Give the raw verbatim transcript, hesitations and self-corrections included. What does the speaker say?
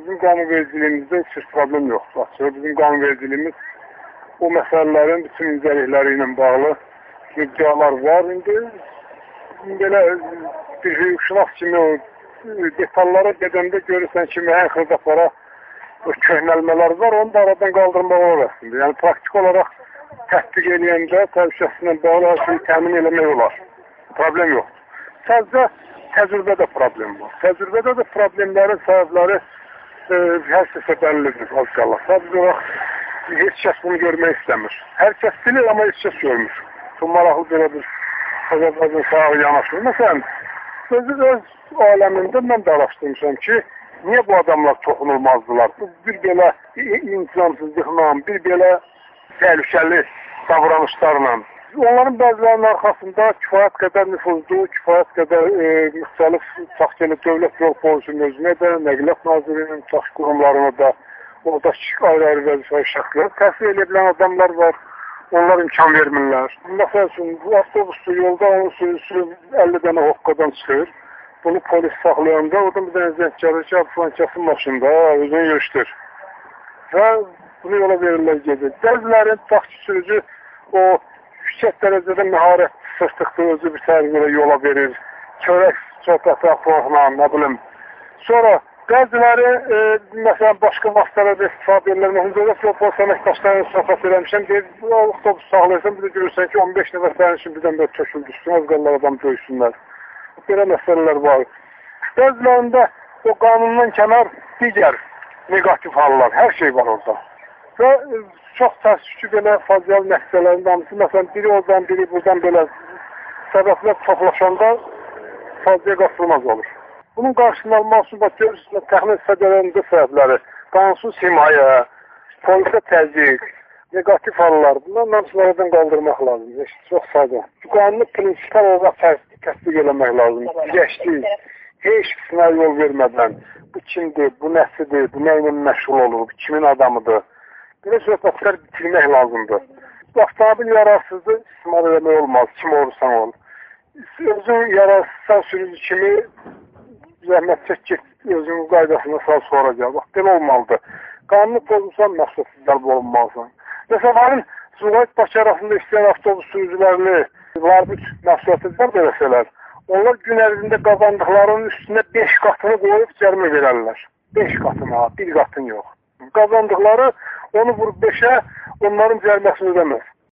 bizim qanunvericiliyimizdə heç bir problem yoxdur. Açığı bizim qanunvericiliyimiz o məsələlərin bütün incəlikləri ilə bağlı müddəalar var. İndi belə bir hüquqşünas kimi o detallara gedəndə görürsən ki, müəyyən xırdaqlara köhnəlmələr var, onu da aradan qaldırmaq olar əslində. Yəni praktik olaraq tətbiq edəndə təhlükəsizliklə bağlı hər şeyi təmin eləmək olar. Problem yoxdur. Sadəcə təcrübədə problem var. Təcrübədə də problemlərin səbəbləri e, hər səsə bəllidir, az qala. Sadəcə olaraq heç kəs bunu görmək istəmir. Hər kəs bilir, amma heç kəs görmür. Çox maraqlı belə bir Azərbaycan sağı yanaşır. Məsələn, özü öz aləmində mən də araşdırmışam ki, niyə bu adamlar toxunulmazdılar? Bu bir belə intizamsızlıqla, bir belə təhlükəli davranışlarla. Onların bəzilərinin arxasında kifayət qədər nüfuzlu, kifayət qədər e, müxtəlif taxtiyeli dövlət yol polisin özünə də, Nəqliyyat Nazirliyinin tax qurumlarına da, orada ayrı-ayrı vəzifəli şəxslər təhsil edə adamlar var. Onlar imkan vermirlər. Məsəl üçün, bu avtobuslu yolda onun sürüsü əlli dənə hoqqadan çıxır. Bunu polis saxlayanda, orada bir dənə zəng gəlir ki, Fransiyasın maşında özünü yürüşdür. Və bunu yola verirlər gedir. Bəzilərin taxçı sürücü o yüksək dərəcədə məharət sırtıqdır, özü bir tərəfə yola verir. Çörək söhbəti aparaqla, nə bilim. Sonra bəziləri, e, məsələn, başqa vasitələrdə istifadə edirlər. Mühündədə polis əməkdaşlarına söhbət eləmişəm, deyir, bu avtobus saxlayırsan, bir də görürsən ki, on beş nəfər sənin üçün birdən belə töküldü üstünə, az qallar adam döysünlər. Belə məsələlər var. Bəzilərində o qanundan kənar digər negativ hallar, hər şey var orada. Və e, çox təəssüf ki, belə faciəli nəticələrin hamısı, məsələn, biri oradan, biri buradan belə səbəblər çoxlaşanda faciə qaçılmaz olur. Bunun qarşısını almaq üçün, bax, görürsünüz, təxmin sədələrində səbəbləri, qanunsuz himayə, polisə təzyiq, negativ hallar, bunların hamısını aradan qaldırmaq lazım. Çox sadə. Bu qanunu prinsipal olaraq təsdiq eləmək lazım. Geçdik, heç birisine yol vermədən, bu kimdir, bu nəsidir, bu nə ilə məşğul olur, bu kimin adamıdır. Belə söhbətlər bitirmək lazımdır. Avtomobil yararsızdır, istismar eləmək olmaz, kim olursan ol. Özün yararsızsan sürücü kimi zəhmət çək get, özünün qaydasına sal sonra gəl. Bax, belə olmalıdır. Qanunu pozulsan, məsuliyyətsiz cəlb olunmalısan. Məsələn, həmin Suvayt-Bakı arasında istəyən avtobus sürücülərini varbüt məsuliyyətsizlər verəsələr, onlar gün ərzində qazandıqlarının üstünə beş qatını qoyub cərimə verərlər. beş qatına, bir qatın yox. Qazandıqları onu vurub beşə, onların cəriməsini ödəməz.